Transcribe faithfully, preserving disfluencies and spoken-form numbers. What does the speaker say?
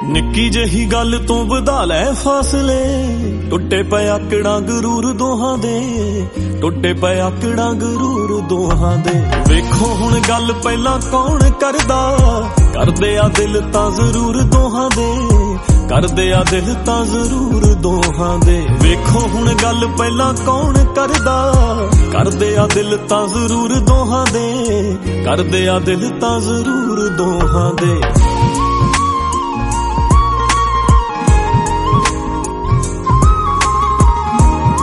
ਨਿੱਕੀ ਜਿਹੀ ਗੱਲ ਤੋਂ ਵਧਾ ਲੈ ਫਾਸਲੇ, ਟੁੱਟੇ ਪਏ ਆਕੜਾਂ ਗਰੂਰ ਦੋਹਾਂ ਦੇ, ਟੁੱਟੇ ਪਏ ਆਕੜਾਂ ਗਰੂਰ ਦੋਹਾਂ ਦੇ। ਵੇਖੋ ਹੁਣ ਗੱਲ ਪਹਿਲਾਂ ਕੌਣ ਕਰਦਾ, ਕਰਦੇ ਆ ਦਿਲ ਤਾਂ ਜ਼ਰੂਰ ਦੋਹਾਂ ਦੇ, ਕਰਦੇ ਆ ਦਿਲ ਤਾਂ ਜ਼ਰੂਰ ਦੋਹਾਂ ਦੇ। ਵੇਖੋ ਹੁਣ ਗੱਲ ਪਹਿਲਾਂ ਕੌਣ ਕਰਦਾ, ਕਰਦੇ ਆ ਦਿਲ ਤਾਂ ਜ਼ਰੂਰ ਦੋਹਾਂ ਦੇ, ਕਰਦੇ ਆ ਦਿਲ ਤਾਂ ਜ਼ਰੂਰ ਦੋਹਾਂ ਦੇ।